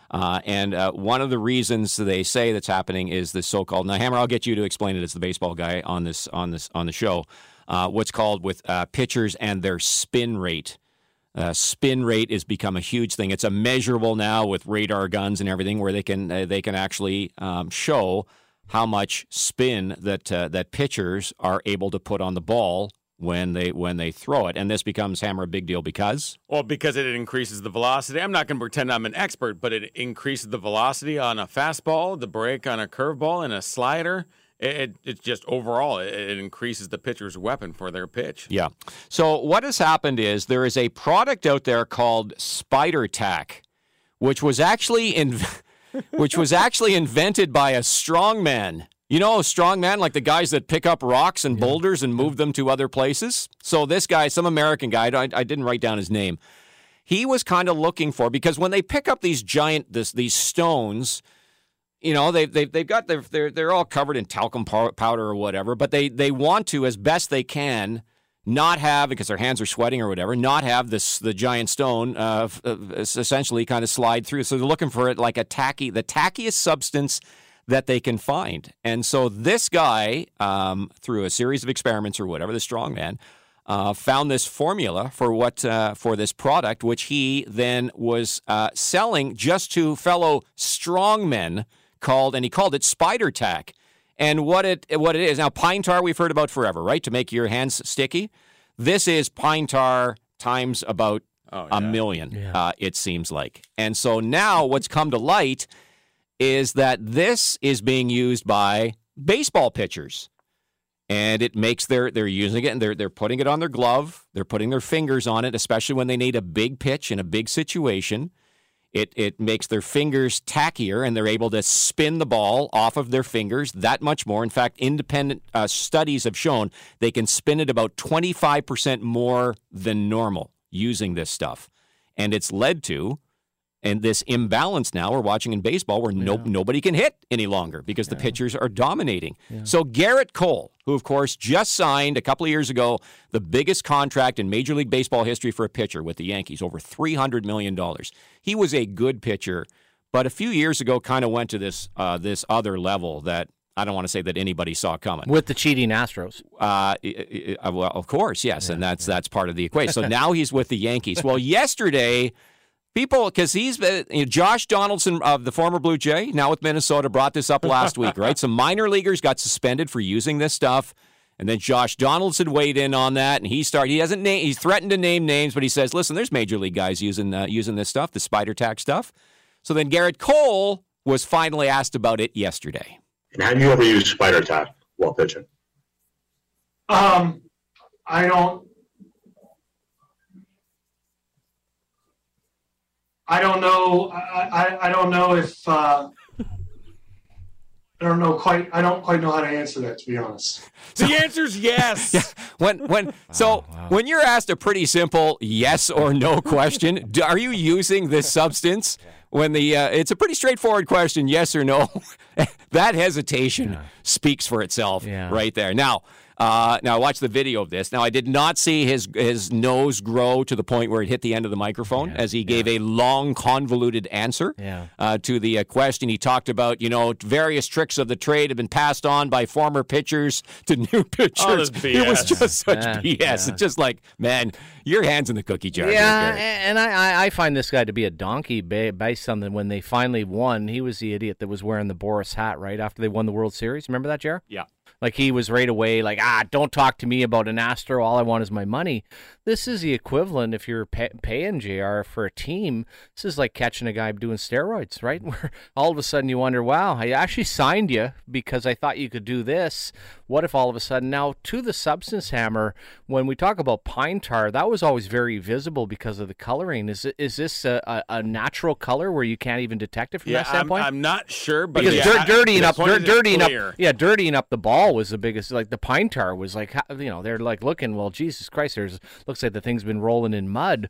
And one of the reasons they say that's happening is the so-called, now Hammer, I'll get you to explain it as the baseball guy on the show, what's called with pitchers and their spin rate. Spin rate has become a huge thing. It's a measurable now with radar guns and everything, where they can actually show how much spin that pitchers are able to put on the ball when they throw it. And this becomes, Hammer, a big deal because? Well, because it increases the velocity. I'm not going to pretend I'm an expert, but it increases the velocity on a fastball, the break on a curveball, and a slider. It's just overall, it increases the pitcher's weapon for their pitch. Yeah. So what has happened is there is a product out there called Spider Tack, which was actually invented by a strongman. You know, a strongman, like the guys that pick up rocks and boulders and move them to other places. So this guy, some American guy, I didn't write down his name. He was kind of looking for, because when they pick up these these stones, you know, they've got they're all covered in talcum powder or whatever, but they want to, as best they can, not have, because their hands are sweating or whatever, not have the giant stone essentially kind of slide through. So they're looking for it like the tackiest substance that they can find. And so this guy, through a series of experiments or whatever, the strongman, found this formula for this product, which he then was selling just to fellow strongmen, and he called it Spider Tack. And what it is now, pine tar we've heard about forever, right? To make your hands sticky. This is pine tar times about a million. It seems like. And so now what's come to light is that this is being used by baseball pitchers. And it makes they're using it, and they're putting it on their glove. They're putting their fingers on it, especially when they need a big pitch in a big situation. It makes their fingers tackier, and they're able to spin the ball off of their fingers that much more. In fact, independent studies have shown they can spin it about 25% more than normal using this stuff. And it's led to this imbalance now we're watching in baseball where nobody can hit any longer because the pitchers are dominating. So Garrett Cole, who, of course, just signed a couple of years ago the biggest contract in Major League Baseball history for a pitcher with the Yankees, over $300 million. He was a good pitcher, but a few years ago kind of went to this other level that I don't want to say that anybody saw coming. With the cheating Astros. Well, of course, yes, and that's part of the equation. So now he's with the Yankees. Well, yesterday, because he's Josh Donaldson of the former Blue Jay, now with Minnesota, brought this up last week, right? Some minor leaguers got suspended for using this stuff, and then Josh Donaldson weighed in on that, and he's threatened to name names, but he says, listen, there's major league guys using this stuff, the Spider Tack stuff. So then Garrett Cole was finally asked about it yesterday. And have you ever used Spider Tack while pitching? I don't know. I don't know if I don't quite know how to answer that, to be honest. The answer's yes. Yeah. When you're asked a pretty simple yes or no question, are you using this substance? When it's a pretty straightforward question, yes or no. That hesitation speaks for itself right there. Now watch the video of this. Now, I did not see his nose grow to the point where it hit the end of the microphone as he gave a long, convoluted answer to the question. He talked about, various tricks of the trade have been passed on by former pitchers to new pitchers. It was just such BS. It's just like, man, your hand's in the cookie jar. Yeah, and I find this guy to be a donkey based on when they finally won. He was the idiot that was wearing the Boris hat right after they won the World Series. Remember that, Jer? Yeah. Like he was right away like, don't talk to me about an Astro. All I want is my money. This is the equivalent if you're paying JR for a team. This is like catching a guy doing steroids, right? Where all of a sudden you wonder, wow, I actually signed you because I thought you could do this. What if all of a sudden now to the substance hammer, when we talk about pine tar, that was always very visible because of the coloring. Is this a natural color where you can't even detect it from that standpoint? I'm not sure, but because dirtying up the ball was the biggest. Like the pine tar was like, they're like looking. Well, Jesus Christ, looks like the thing's been rolling in mud.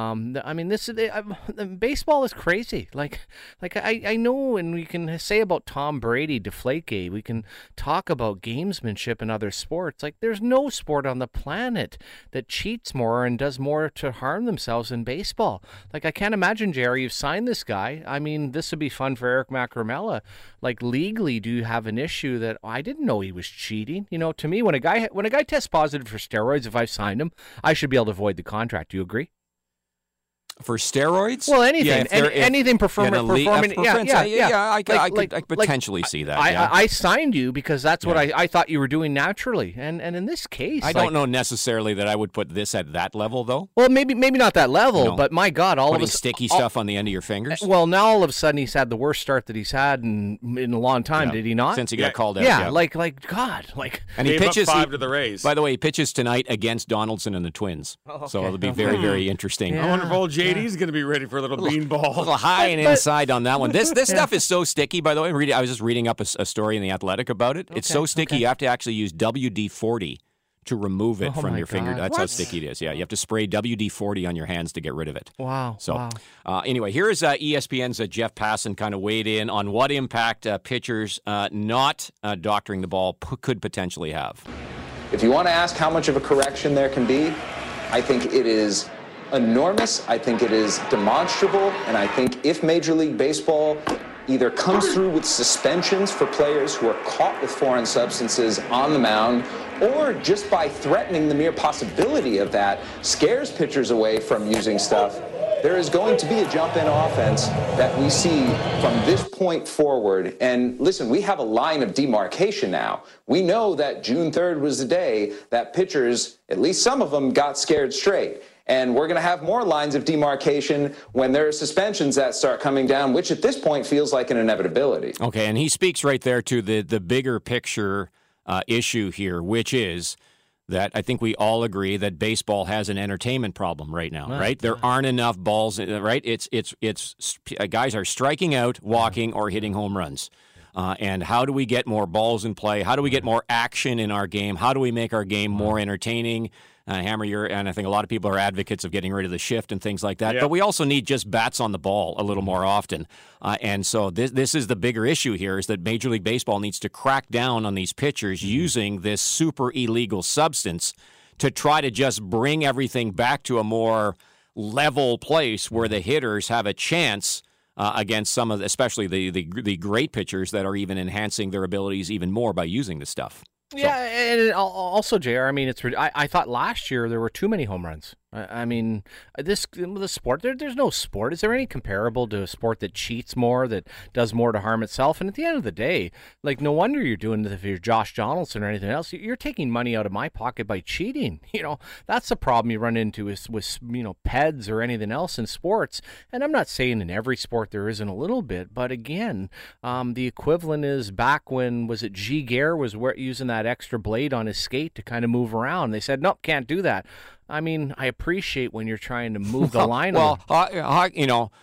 Baseball is crazy. Like I know, and we can say about Tom Brady, Deflategate. We can talk about gamesmanship in other sports. Like there's no sport on the planet that cheats more and does more to harm themselves than baseball. Like I can't imagine, Jerry, you've signed this guy. I mean, this would be fun for Eric Macramella. Like legally, do you have an issue that I didn't know he was cheating? To me, when a guy tests positive for steroids, if I've signed him, I should be able to void the contract. Do you agree? For steroids? Well, anything. Anything performing. I could potentially see that. I signed you because that's what I thought you were doing naturally. And in this case, I don't know necessarily that I would put this at that level, though. Well, maybe not that level, but my God, all of a sticky stuff on the end of your fingers. Well, now all of a sudden he's had the worst start that he's had in a long time. Did he not? Since he got called out. Yeah, like God, and he pitches 5 to the Rays. By the way, he pitches tonight against Donaldson and the Twins. So it'll be very, very interesting. Yeah. I wonder if old JD's going to be ready for a little beanball. A little high and inside on that one. This stuff is so sticky, by the way. I was just reading up a story in The Athletic about it. It's so sticky, you have to actually use WD-40 to remove it from your finger. That's how sticky it is. Yeah, you have to spray WD-40 on your hands to get rid of it. Wow. So anyway, here's ESPN's Jeff Passan kind of weighed in on what impact pitchers not doctoring the ball could potentially have. If you want to ask how much of a correction there can be, I think it is enormous. I think it is demonstrable, and I think if Major League Baseball either comes through with suspensions for players who are caught with foreign substances on the mound, or just by threatening the mere possibility of that scares pitchers away from using stuff, there is going to be a jump in offense that we see from this point forward. And listen, we have a line of demarcation now. We know that June 3rd was the day that pitchers, at least some of them, got scared straight. And we're going to have more lines of demarcation when there are suspensions that start coming down, which at this point feels like an inevitability. Okay, and he speaks right there to the bigger picture issue here, which is that I think we all agree that baseball has an entertainment problem right now, right? There aren't enough balls, right? It's guys are striking out, walking, or hitting home runs. And how do we get more balls in play? How do we get more action in our game? How do we make our game more entertaining? Hammer, and I think a lot of people are advocates of getting rid of the shift and things like that. Yep. But we also need just bats on the ball a little more often. And so this is the bigger issue here, is that Major League Baseball needs to crack down on these pitchers using this super illegal substance to try to just bring everything back to a more level place where the hitters have a chance against some of, especially the great pitchers that are even enhancing their abilities even more by using this stuff. Yeah, and also, JR, I mean, I thought last year there were too many home runs. I mean, the sport, there's no sport. Is there any comparable to a sport that cheats more, that does more to harm itself? And at the end of the day, like, no wonder you're doing this if you're Josh Donaldson or anything else. You're taking money out of my pocket by cheating. You know, that's the problem you run into with PEDs or anything else in sports. And I'm not saying in every sport there isn't a little bit, but again, the equivalent is back when, was it G. Gare was using that extra blade on his skate to kind of move around. They said, nope, can't do that. I mean, I appreciate when you're trying to move the line. Well, hockey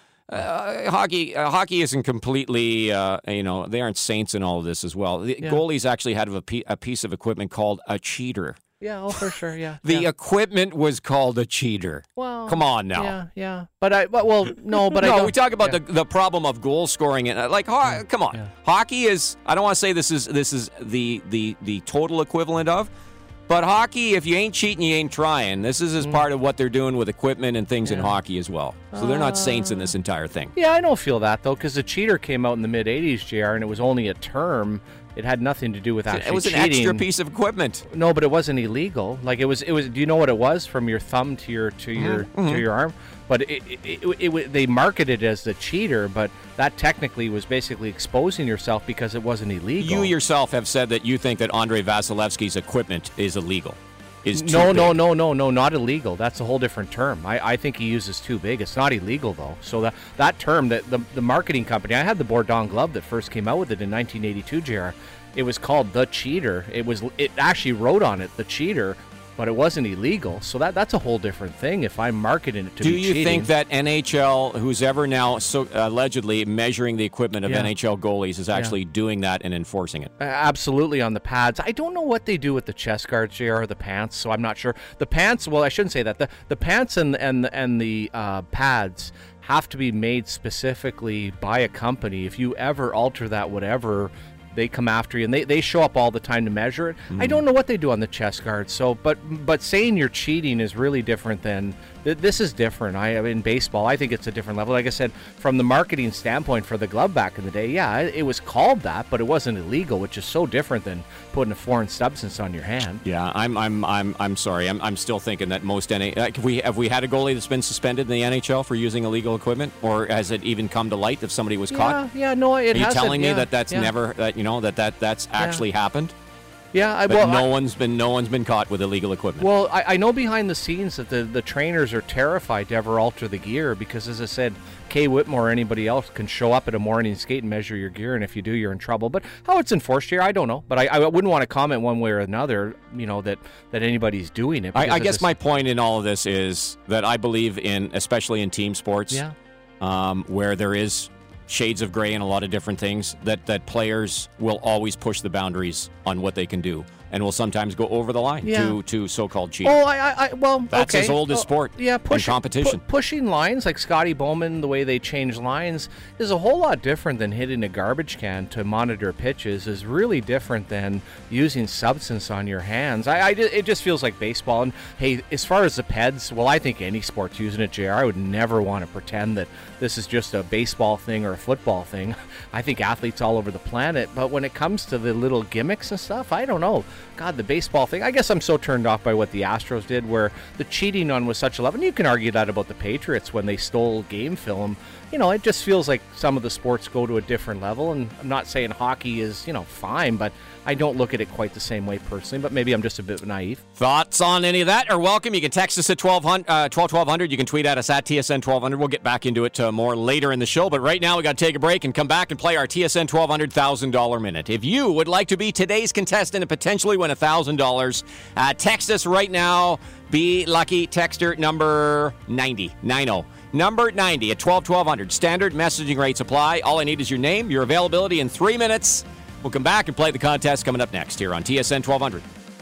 isn't completely, they aren't saints in all of this as well. The goalies actually had a piece of equipment called a cheater. Yeah, oh, for sure, yeah. The equipment was called a cheater. Well, come on now. Yeah. But we talk about the problem of goal scoring and come on. Yeah. Hockey is, I don't want to say this is the total equivalent of, but hockey, if you ain't cheating, you ain't trying. This is as part of what they're doing with equipment and things in hockey as well. So they're not saints in this entire thing. Yeah, I don't feel that, though, because the cheater came out in the mid-'80s, JR, and it was only a term. It had nothing to do with actually cheating. It was an extra piece of equipment. No, but it wasn't illegal. Like, it was. Do you know what it was? From your thumb to your arm? But they marketed it as the cheater, but that technically was basically exposing yourself because it wasn't illegal. You yourself have said that you think that Andrei Vasilevsky's equipment is illegal. No, not illegal. That's a whole different term. I think he uses too big. It's not illegal, though. So that term, that the marketing company, I had the Bourdon glove that first came out with it in 1982, JR. It was called The Cheater. It actually wrote on it, The Cheater, but it wasn't illegal. So that's a whole different thing if I'm marketing it to be cheating. Do you think that NHL, who's ever now allegedly measuring the equipment of NHL goalies, is actually doing that and enforcing it? Absolutely, on the pads. I don't know what they do with the chest guards, JR, or the pants, so I'm not sure. The pants, well, I shouldn't say that. The pants and the pads have to be made specifically by a company. If you ever alter that, whatever, they come after you, and they show up all the time to measure it. I don't know what they do on the chest guard. So, but saying you're cheating is really different than this is different. In baseball, I think it's a different level. Like I said, from the marketing standpoint for the glove back in the day, it was called that, but it wasn't illegal, which is so different than putting a foreign substance on your hand. Yeah, I'm sorry. I'm still thinking that most have we had a goalie that's been suspended in the NHL for using illegal equipment, or has it even come to light if somebody was caught? Yeah, no, it hasn't. Are you telling me that's never that's actually happened? Yeah, no one's been caught with illegal equipment. Well, I know behind the scenes that the trainers are terrified to ever alter the gear because, as I said, Kay Whitmore or anybody else can show up at a morning skate and measure your gear, and if you do, you're in trouble. But how it's enforced here, I don't know. But I wouldn't want to comment one way or another, that anybody's doing it. I guess my point in all of this is that I believe in, especially in team sports, where there is shades of gray and a lot of different things, that players will always push the boundaries on what they can do and will sometimes go over the line to so-called cheating. Oh, that's as old as sport and competition. Pushing lines like Scotty Bowman, the way they change lines, is a whole lot different than hitting a garbage can to monitor pitches, is really different than using substance on your hands. It just feels like baseball. And, hey, as far as the PEDs, well, I think any sport's using it, JR. I would never want to pretend that this is just a baseball thing or a football thing. I think athletes all over the planet, but when it comes to the little gimmicks and stuff, I don't know. God, the baseball thing, I guess I'm so turned off by what the Astros did, where the cheating on was such a level. And you can argue that about the Patriots when they stole game film. You know, it just feels like some of the sports go to a different level, and I'm not saying hockey is, fine, but I don't look at it quite the same way personally, but maybe I'm just a bit naive. Thoughts on any of that are welcome. You can text us at 1200. You can tweet at us at TSN1200. We'll get back into it more later in the show, but right now we got to take a break and come back and play our TSN 1200 $1,000 minute. If you would like to be today's contestant and potentially win $1,000, text us right now. Be lucky. Texter number 90. Number 90 at 1200. Standard messaging rates apply. All I need is your name, your availability in 3 minutes. We'll come back and play the contest coming up next here on TSN 1200.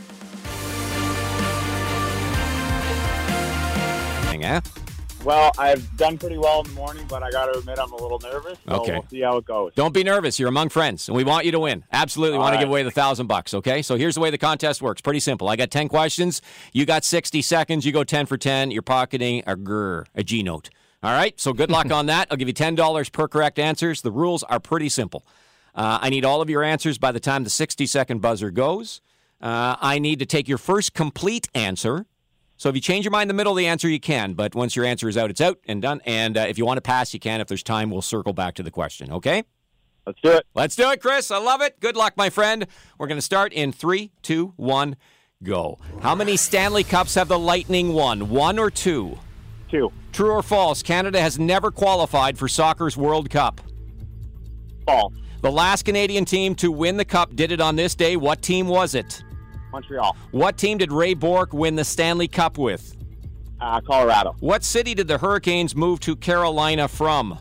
Well, I've done pretty well in the morning, but I got to admit I'm a little nervous, so okay. We'll see how it goes. Don't be nervous. You're among friends, and we want you to win. Absolutely want to give away the $1,000, okay? So here's the way the contest works. Pretty simple. I got 10 questions. You got 60 seconds. You go 10 for 10. You're pocketing a G note. All right? So good luck on that. I'll give you $10 per correct answers. The rules are pretty simple. I need all of your answers by the time the 60-second buzzer goes. I need to take your first complete answer. So if you change your mind in the middle of the answer, you can. But once your answer is out, it's out and done. And if you want to pass, you can. If there's time, we'll circle back to the question. Okay? Let's do it. Let's do it, Chris. I love it. Good luck, my friend. We're going to start in 3, 2, 1, go. How many Stanley Cups have the Lightning won? 1 or 2? 2. True or false? Canada has never qualified for soccer's World Cup. False. The last Canadian team to win the Cup did it on this day. What team was it? Montreal. What team did Ray Bourque win the Stanley Cup with? Colorado. What city did the Hurricanes move to Carolina from?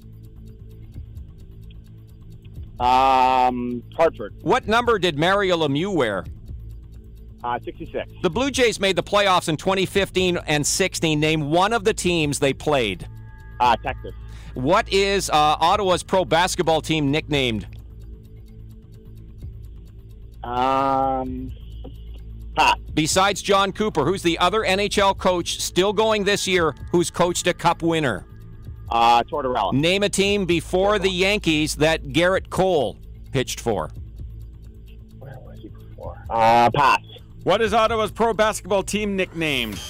Hartford. What number did Mario Lemieux wear? 66. The Blue Jays made the playoffs in 2015 and 16. Name one of the teams they played. Texas. What is Ottawa's pro basketball team nicknamed? Pass. Besides John Cooper, who's the other NHL coach still going this year who's coached a Cup winner? Tortorella. Name a team before the Yankees that Garrett Cole pitched for. Where was he before? Pass. What is Ottawa's pro basketball team nicknamed?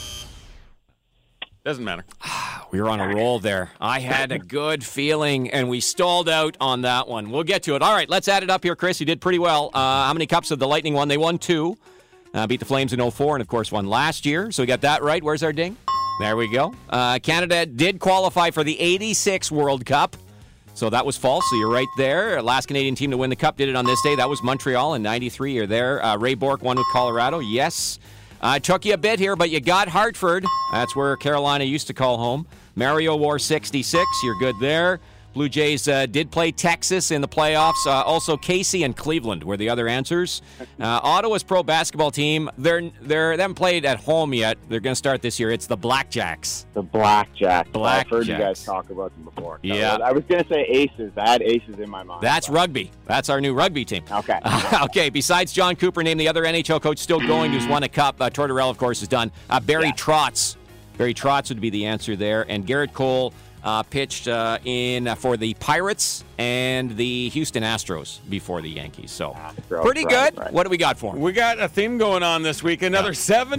Doesn't matter. We were on a roll there. I had a good feeling, and we stalled out on that one. We'll get to it. All right, let's add it up here, Chris. You did pretty well. How many cups did the Lightning won? They won 2. Beat the Flames in 2004 and, of course, won last year. So we got that right. Where's our ding? There we go. Canada did qualify for the 86 World Cup. So that was false. So you're right there. Last Canadian team to win the Cup did it on this day. That was Montreal in 93. You're there. Ray Bourque won with Colorado. Yes. Took you a bit here, but you got Hartford. That's where Carolina used to call home. Mario wore 66. You're good there. Blue Jays did play Texas in the playoffs. Also, Casey and Cleveland were the other answers. Ottawa's pro basketball team, they haven't played at home yet. They're going to start this year. It's the Blackjacks. The Blackjacks. Blackjacks. I've heard you guys talk about them before. Yeah. I was going to say Aces. I had Aces in my mind. That's rugby. That's our new rugby team. Okay. Okay, besides John Cooper, name the other NHL coach still going who's won a cup. Tortorella, of course, is done. Barry Trotz. Barry Trotz would be the answer there. And Garrett Cole pitched in for the Pirates and the Houston Astros before the Yankees. So pretty good. Right. What do we got for him? We got a theme going on this week. Another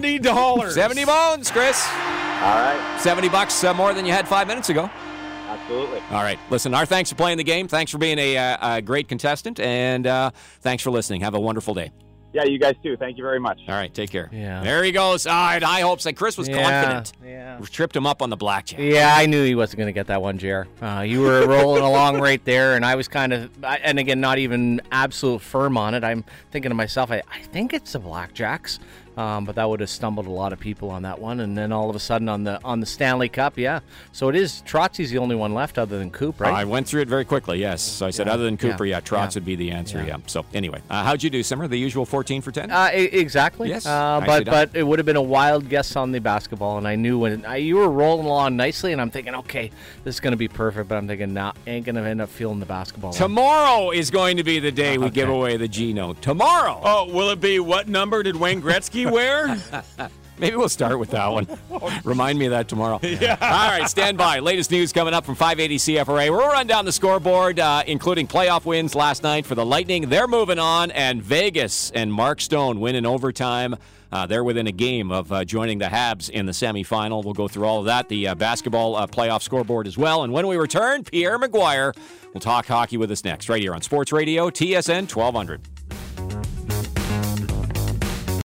$70. 70 bones, Chris. All right. $70 more than you had 5 minutes ago. Absolutely. All right. Listen, our thanks for playing the game. Thanks for being a great contestant. And thanks for listening. Have a wonderful day. Yeah, you guys too. Thank you very much. All right, take care. Yeah. There he goes. All right, I hope so. Chris was confident. Yeah. We tripped him up on the blackjack. Yeah, I knew he wasn't going to get that one, JR. You were rolling along right there, and I was kind of, and again, not even absolute firm on it. I'm thinking to myself, I think it's the Blackjacks. But that would have stumbled a lot of people on that one, and then all of a sudden on the Stanley Cup, yeah. So it is Trotzy's the only one left other than Coop, right? I went through it very quickly, yes. So I said other than Cooper, Trotz would be the answer, yeah. So anyway, how'd you do, Simmer? The usual 14 for 10? Exactly. Yes. But it would have been a wild guess on the basketball, and I knew when you were rolling along nicely, and I'm thinking, okay, this is going to be perfect, but I'm thinking, nah, ain't going to end up feeling the basketball. Tomorrow is going to be the day we give away the G note. Tomorrow. Oh, will it be what number did Wayne Gretzky wear? Maybe we'll start with that one. Remind me of that tomorrow. Yeah. All right, stand by. Latest news coming up from 580 CFRA. We'll run down the scoreboard, including playoff wins last night for the Lightning. They're moving on, and Vegas and Mark Stone win in overtime. They're within a game of joining the Habs in the semifinal. We'll go through all of that, the basketball playoff scoreboard as well. And when we return, Pierre Maguire will talk hockey with us next, right here on Sports Radio, TSN 1200.